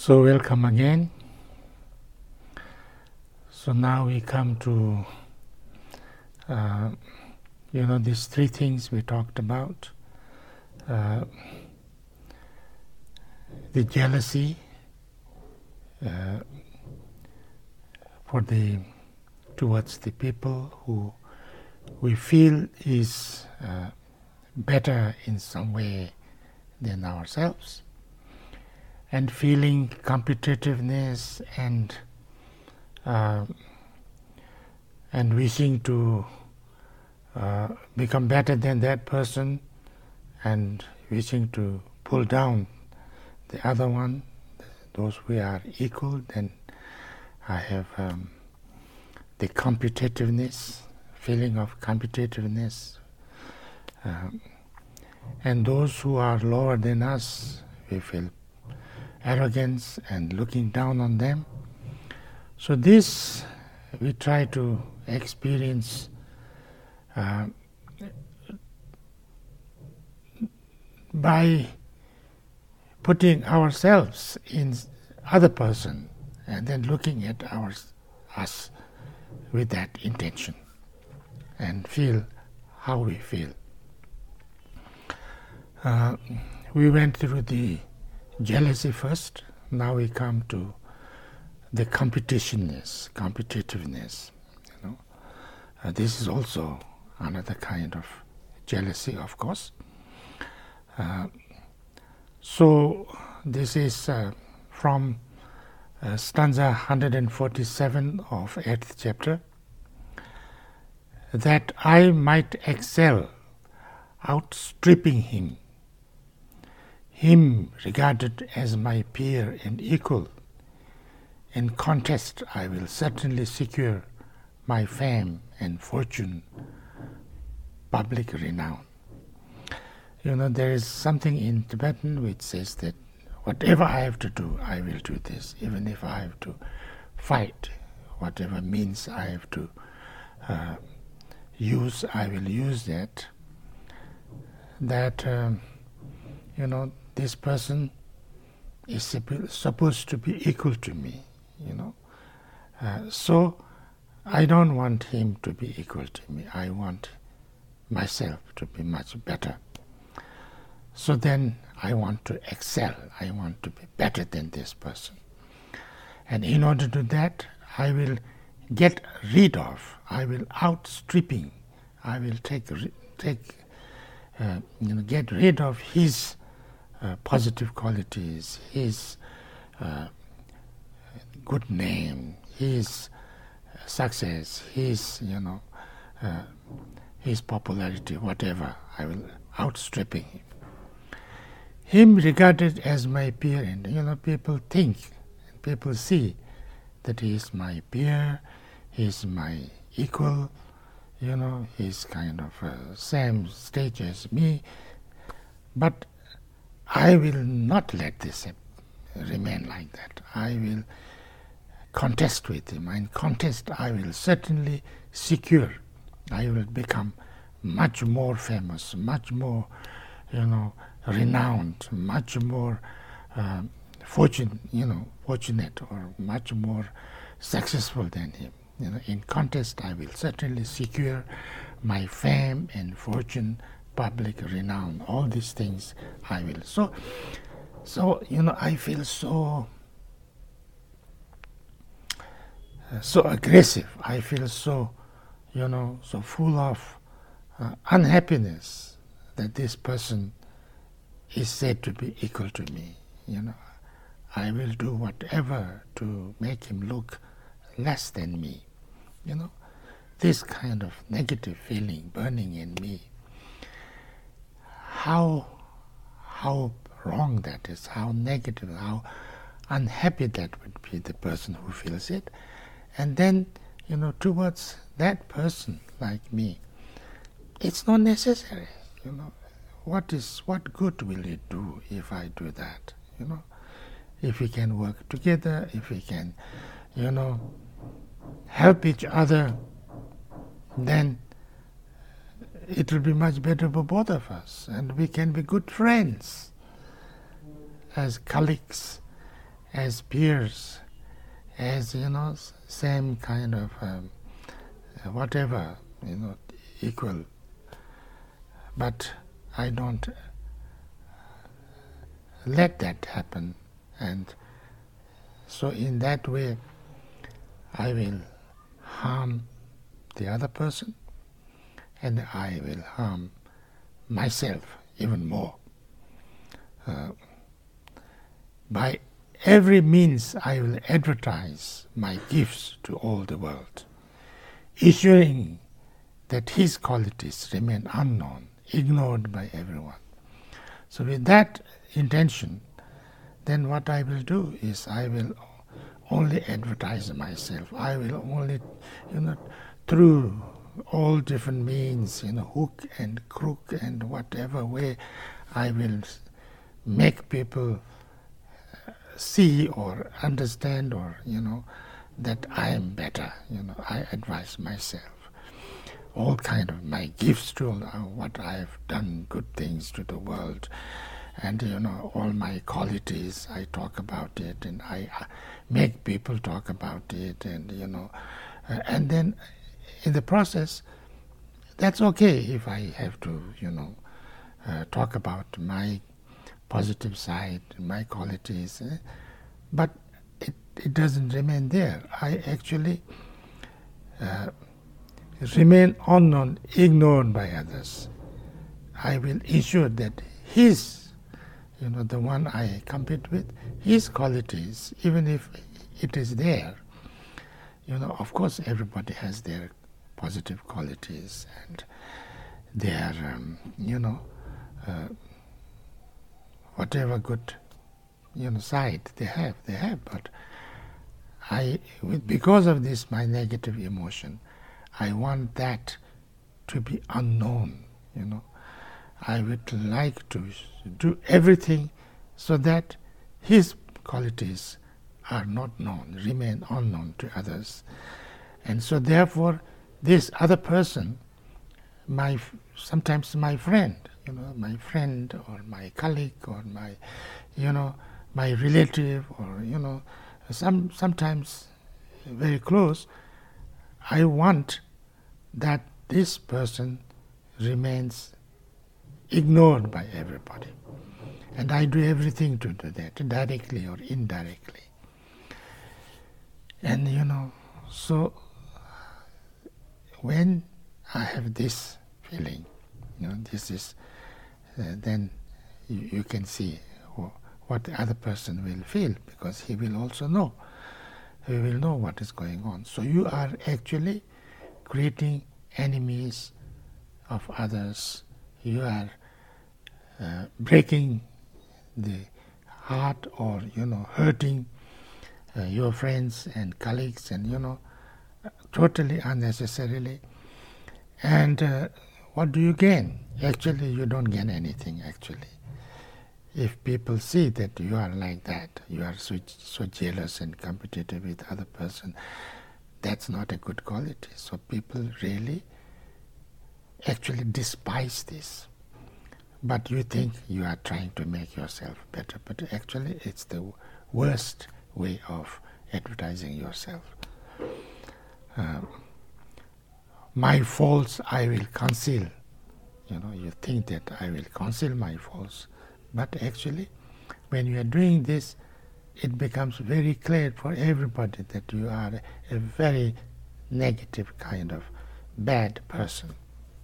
So welcome again. So now we come to these three things we talked about. The jealousy towards the people who we feel is better in some way than ourselves, and feeling competitiveness and wishing to become better than that person, and wishing to pull down the other one, those who are equal. Then I have the competitiveness, feeling of competitiveness, and those who are lower than us, we feel arrogance and looking down on them. So this we try to experience by putting ourselves in other person and then looking at us with that intention and feel how we feel. We went through the jealousy first. Now we come to the competitiveness. This is also another kind of jealousy, of course. So this is from stanza 147 of 8th chapter. That I might excel, outstripping him regarded as my peer and equal. In contest I will certainly secure my fame and fortune, public renown. There is something in Tibetan which says that whatever I have to do, I will do this. Even if I have to fight, whatever means I have to use, I will use that. This person is supposed to be equal to me, so I don't want him to be equal to me. I want myself to be much better. So then I want to excel. I want to be better than this person. And in order to do that, I will get rid of, I will outstripping, I will get rid of his positive qualities, his good name, his success, his popularity, whatever. I will outstripping him. Him regarded as my peer, and people think, people see that he is my peer, he is my equal, he's kind of same stage as me. But I will not let this remain like that. I will contest with him. In contest, I will certainly secure. I will become much more famous, much more, renowned, much more fortunate, or much more successful than him. In contest, I will certainly secure my fame and fortune, public renown. All these things I will. So I feel so aggressive. I feel so full of unhappiness that this person is said to be equal to me. I will do whatever to make him look less than me. This kind of negative feeling burning in me. How wrong that is, how negative, how unhappy that would be the person who feels it. And then, towards that person like me, it's not necessary. What good will it do if I do that? If we can work together, if we can, help each other, then it will be much better for both of us, and we can be good friends as colleagues, as peers, as, same kind of whatever, equal. But I don't let that happen, and so in that way I will harm the other person, and I will harm myself even more. By every means I will advertise my gifts to all the world, ensuring that his qualities remain unknown, ignored by everyone. So with that intention, then what I will do is I will only advertise myself. I will only, through all different means, hook and crook and whatever way, I will make people see or understand, or, that I am better. I advise myself. All kind of my gifts to what I have done, good things to the world, and all my qualities, I talk about it, and I make people talk about it, and and then in the process, that's okay if I have to talk about my positive side, my qualities, but it doesn't remain there. I actually remain unknown, ignored by others. I will ensure that his, the one I compete with, his qualities, even if it is there, of course everybody has their positive qualities and their, whatever good, side they have, but because of this, my negative emotion, I want that to be unknown, I would like to do everything so that his qualities are not known, remain unknown to others. And so therefore, this other person, sometimes my friend, my friend or my colleague or my, my relative, or, sometimes very close, I want that this person remains ignored by everybody. And I do everything to do that, directly or indirectly. And, so when I have this feeling, this is, then you can see what the other person will feel, because he will also know. He will know what is going on. So you are actually creating enemies of others. You are breaking the heart, or hurting your friends and colleagues, and totally unnecessarily. And what do you gain? Actually, you don't gain anything. Actually, if people see that you are like that, you are so jealous and competitive with other person, that's not a good quality. So people really actually despise this. But you think you are trying to make yourself better, but actually it's the worst way of advertising yourself. My faults I will conceal. You think that I will conceal my faults, but actually when you are doing this, it becomes very clear for everybody that you are a very negative kind of bad person.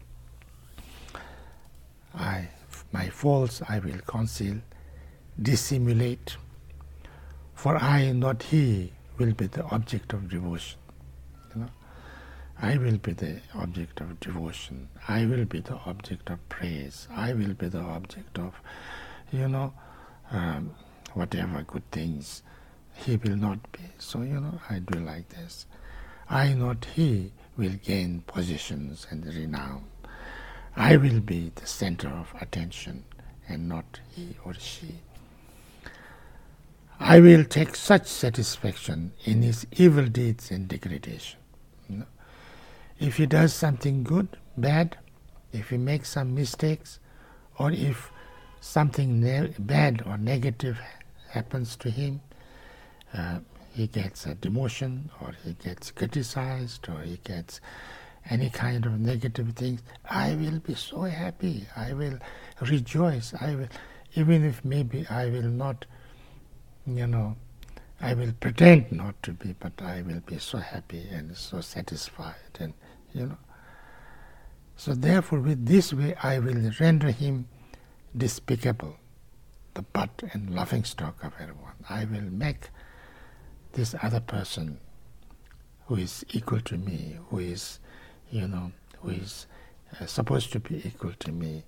My faults I will conceal, dissimulate, for I, not he, will be the object of devotion. I will be the object of devotion. I will be the object of praise. I will be the object of, whatever good things. He will not be. So, I do like this. I, not he, will gain positions and renown. I will be the center of attention and not he or she. I will take such satisfaction in his evil deeds and degradation. If he does something good, bad, if he makes some mistakes, or if something bad or negative happens to him, he gets a demotion, or he gets criticized, or he gets any kind of negative things, I will be so happy. I will rejoice. I will, even if maybe I will not, I will pretend not to be, but I will be so happy and so satisfied, and So therefore, with this way, I will render him despicable, the butt and laughingstock of everyone. I will make this other person who is equal to me, who is supposed to be equal to me,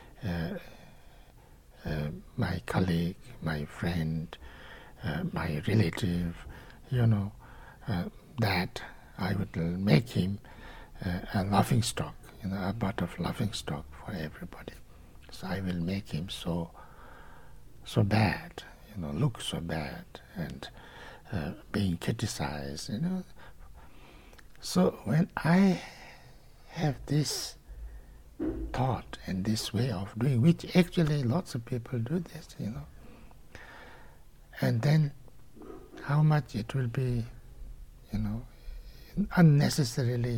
my colleague, my friend, my relative, that I would make him a laughingstock, a butt of laughingstock for everybody. So I will make him so bad, look so bad, and being criticized, So when I have this thought and this way of doing, which actually lots of people do this, and then how much it will be, unnecessarily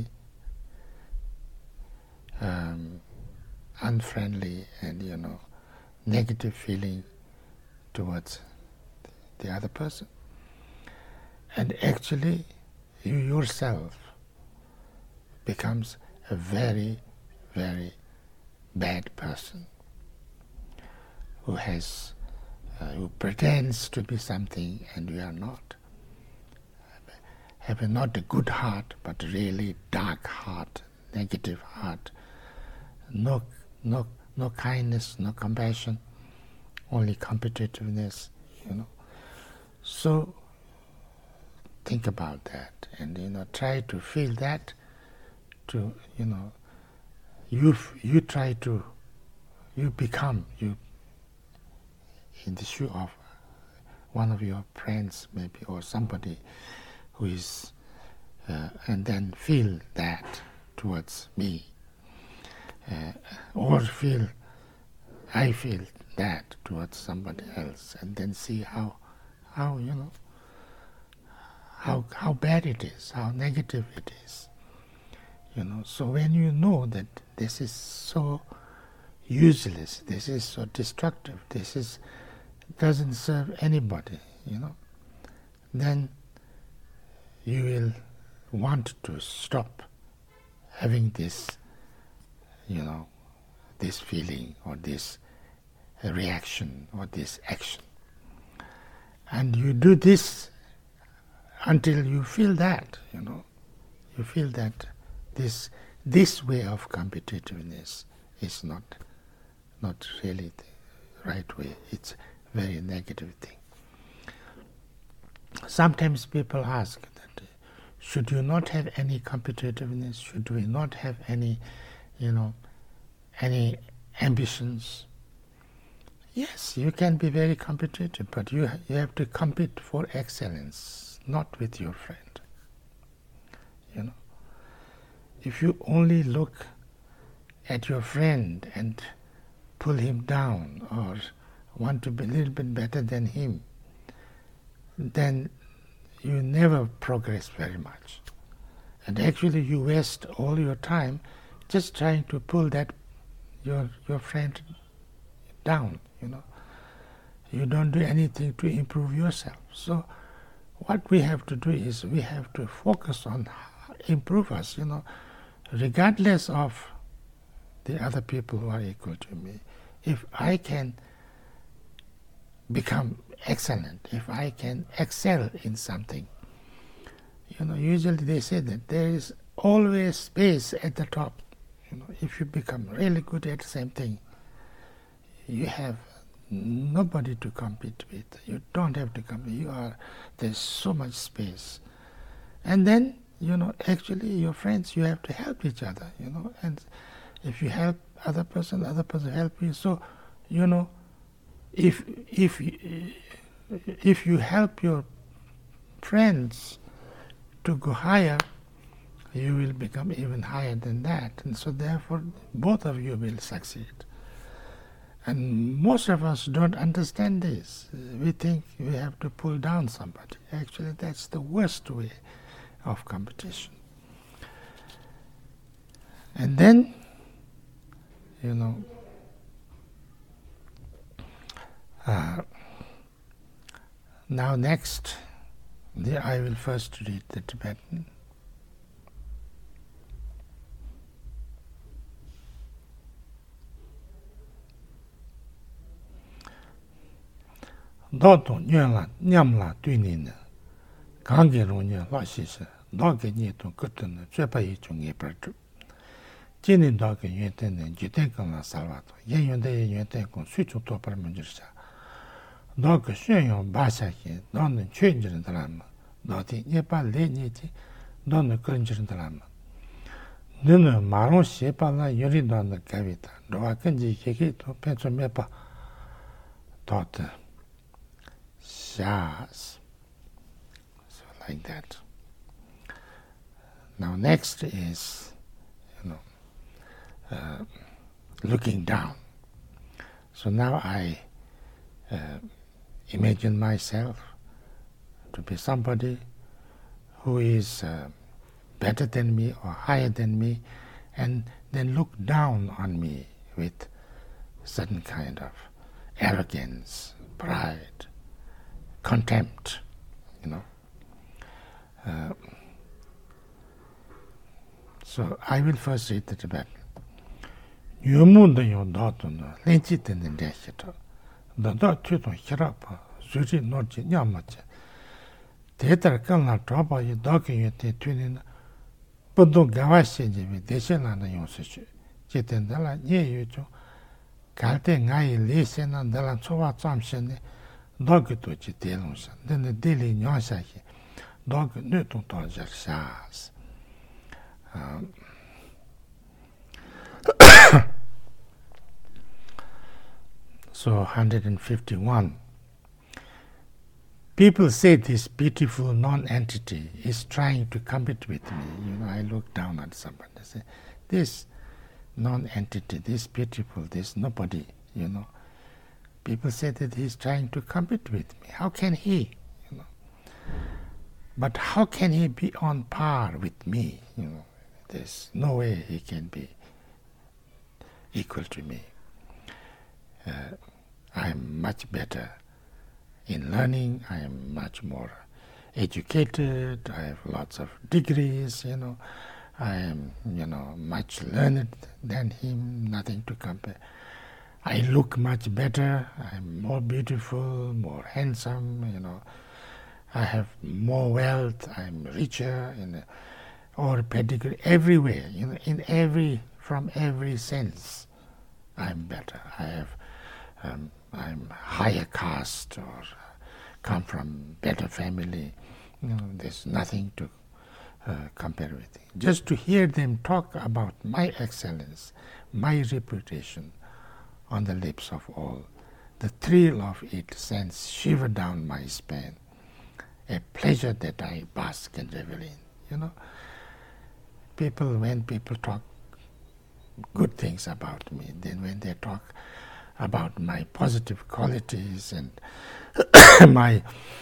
unfriendly and negative feeling towards the other person. And actually you yourself becomes a very, very bad person who pretends to be something and you are not. Have not a good heart, but really dark heart, negative heart, no kindness, no compassion, only competitiveness, So think about that, and try to feel that. You become in the shoe of one of your friends, maybe, or somebody who is, and then feel that towards me, or I feel that towards somebody else, and then see how bad it is, how negative it is. So when you know that this is so useless, this is so destructive, doesn't serve anybody, then you will want to stop having this, this feeling or this reaction or this action. And you do this until you feel that, you feel that this way of competitiveness is not really the right way. It's a very negative thing. Sometimes people ask that, should you not have any competitiveness? Should we not have any ambitions? Yes, you can be very competitive, but you have to compete for excellence, not with your friend. If you only look at your friend and pull him down or want to be a little bit better than him, then you never progress very much. And actually you waste all your time just trying to pull that your friend down, You don't do anything to improve yourself. So what we have to do is we have to focus on improve us, regardless of the other people who are equal to me. If I can become excellent, if I can excel in something, usually they say that there is always space at the top. If you become really good at the same thing, you have nobody to compete with. You don't have to compete. There's so much space. And then, actually your friends, you have to help each other, and if you help other person help you. So, if you help your friends to go higher, you will become even higher than that. And so therefore, both of you will succeed. And most of us don't understand this. We think we have to pull down somebody. Actually, that's the worst way of competition. And then, now next, I will first read the Tibetan. Doto nyala nyamla tuinina kange ronya la shisa doge ni to kutuna chepa yi chungi pratu jini doge yenten ne jiten kan la salvato yen yonde yenten kon suchu to par munjirsa doge shenyon basha ki don chenjirin drama doti yepa le ni ti don krenjirin drama nunu maron shepa la yori don kavita doa kanji keke to penso mepa tota Shas. So like that. Now next is, looking down. So now I imagine myself to be somebody who is better than me or higher than me, and then look down on me with certain kind of arrogance, pride, contempt, so I will first read the Tibetan. Yumunda yon datuna, lenchitin in deshito, the dot tuton hirapa, suji norji nyamacha. Tetar kalna drapa yi doki yote tunin, budu gawashi jivi deshelana yonsichu. Jiten dala nye yucho, kalte ngayi lesena dala chowa tsamshene, dog to chitelonsa, then the daily nyosaki, dog nuton tonjar shas. So 151. People say this beautiful non-entity is trying to compete with me. I look down at somebody and say, this non-entity, this beautiful, this nobody, People say that he's trying to compete with me. How can he? But how can he be on par with me? There's no way he can be equal to me. I'm much better in learning. I am much more educated. I have lots of degrees. I am, much learned than him. Nothing to compare. I look much better, I'm more beautiful, more handsome, I have more wealth, I'm richer, or pedigree, everywhere, from every sense, I'm better. I'm higher caste or come from better family. There's nothing to compare with. Just to hear them talk about my excellence, my reputation, on the lips of all, the thrill of it sends shiver down my spine, a pleasure that I bask and revel in. When people talk good things about me, then when they talk about my positive qualities and my,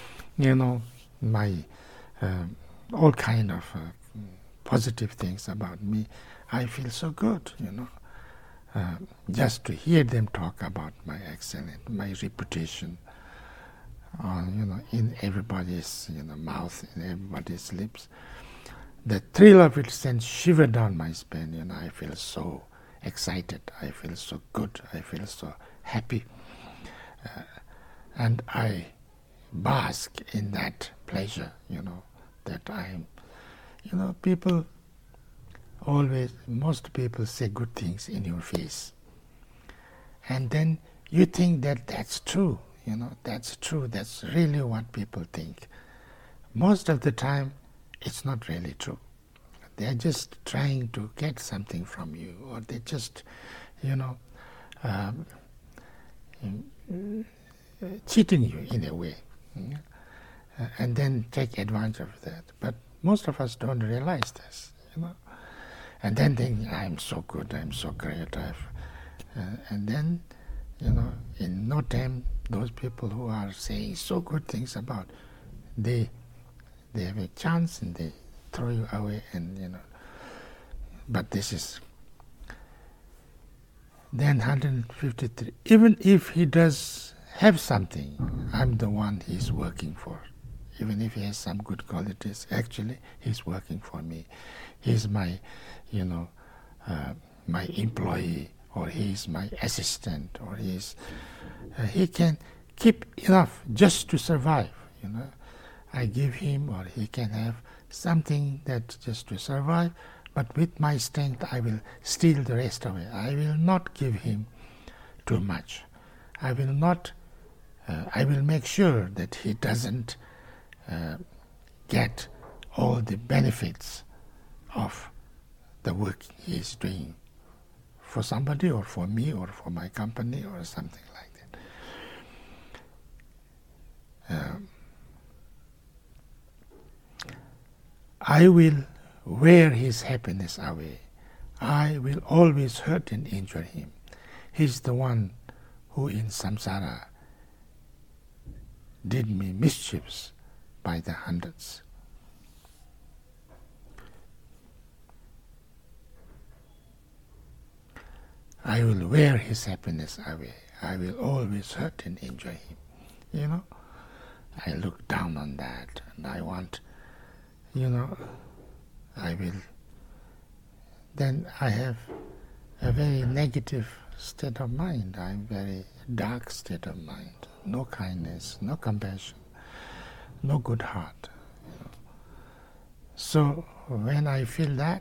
all kind of positive things about me, I feel so good, just to hear them talk about my excellence, my reputation, in everybody's mouth, in everybody's lips. The thrill of it sends shiver down my spine. I feel so excited. I feel so good. I feel so happy, and I bask in that pleasure. That I am. People. Most people say good things in your face. And then you think that that's true, that's true, that's really what people think. Most of the time, it's not really true. They're just trying to get something from you, or they're just, cheating you in a way, and then take advantage of that. But most of us don't realize this, And then think, I'm so good, I'm so great, and then in no time, those people who are saying so good things about, they have a chance and they throw you away, and but this is. Then 153, even if he does have something, I'm the one he's working for. Even if he has some good qualities, actually he's working for me. He's my, my employee, or he's my assistant, or he can keep enough just to survive. I give him, or he can have something that just to survive, but with my strength I will steal the rest away. I will not give him too much. I will not. I will make sure that he doesn't get all the benefits of the work he is doing for somebody, or for me, or for my company, or something like that. I will wear his happiness away. I will always hurt and injure him. He's the one who in samsara did me mischiefs by the hundreds. I will wear his happiness away. I will always hurt and injure him. I look down on that, and I want, I will. Then I have a very negative state of mind. I'm very dark state of mind. No kindness, no compassion, no good heart. So when I feel that,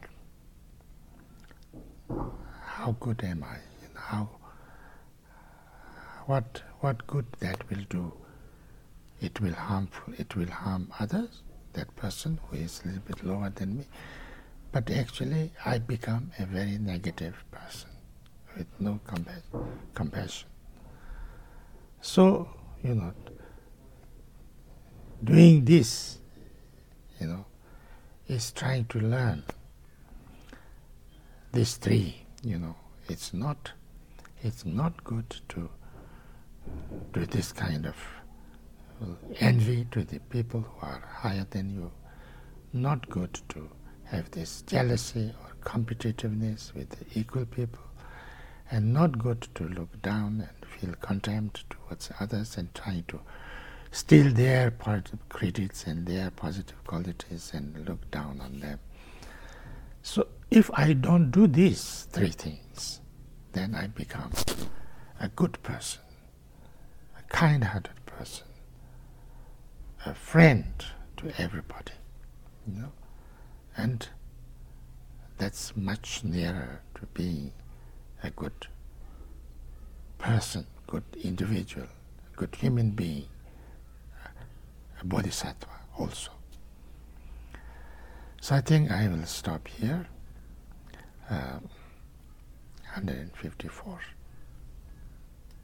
how good am I? What good that will do? It will harm others, that person who is a little bit lower than me. But actually I become a very negative person with no compassion. So, doing this, is trying to learn these three. It's not good to do this kind of envy to the people who are higher than you. Not good to have this jealousy or competitiveness with the equal people, and not good to look down and feel contempt towards others and try to steal their positive credits and their positive qualities and look down on them. So if I don't do these three things, then I become a good person, a kind-hearted person, a friend to everybody, and that's much nearer to being a good person, good individual, a good human being, a bodhisattva also. So I think I will stop here. 154.